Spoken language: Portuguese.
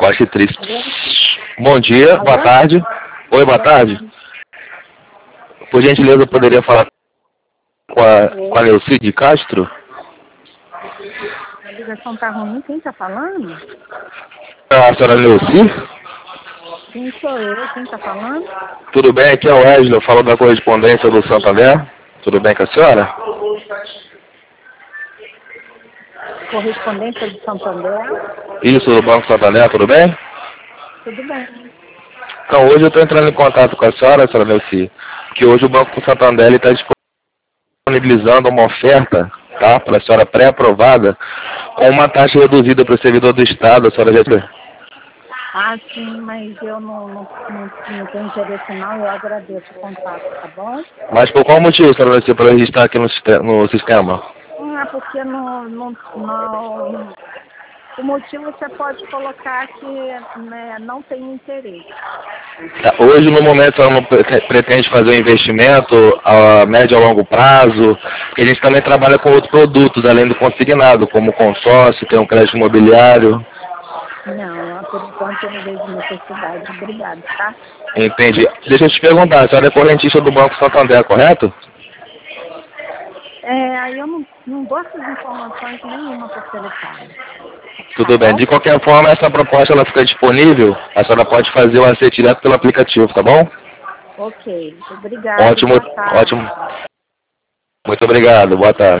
Nossa, que triste. Bom dia, boa tarde. Oi, boa tarde. Por gentileza, eu poderia falar com a Leucide Castro? A ligação tá ruim, quem tá falando? A senhora Leuci? Quem sou eu? Quem tá falando? Tudo bem? Aqui é o Wesley, eu falo da correspondência do Santander. Tudo bem com a senhora? Correspondência de Santander? Isso, do Banco Santander, tudo bem? Tudo bem. Então, hoje eu estou entrando em contato com a senhora Leuci, que hoje o Banco Santander está disponibilizando uma oferta, tá, para a senhora pré-aprovada, com uma taxa reduzida para o servidor do Estado, a senhora já... Ah, sim, mas eu não tenho interesse não, eu agradeço o contato, tá bom? Mas por qual motivo, senhora Leuci, para registrar aqui no sistema? Porque o motivo você pode colocar que não tem interesse. Hoje, no momento, ela não pretende fazer um investimento a médio e a longo prazo, porque a gente também trabalha com outros produtos, além do consignado, como consórcio, tem um crédito imobiliário. Não, por enquanto eu não vejo necessidade. Obrigada, tá? Entendi. Deixa eu te perguntar, a senhora é correntista do Banco Santander, correto? Aí eu não dou essas informações nenhuma por telefone. Tudo bem. De qualquer forma, essa proposta ela fica disponível. A senhora pode fazer o aceite direto pelo aplicativo, tá bom? Ok. Obrigada. Ótimo, ótimo. Muito obrigado. Boa tarde.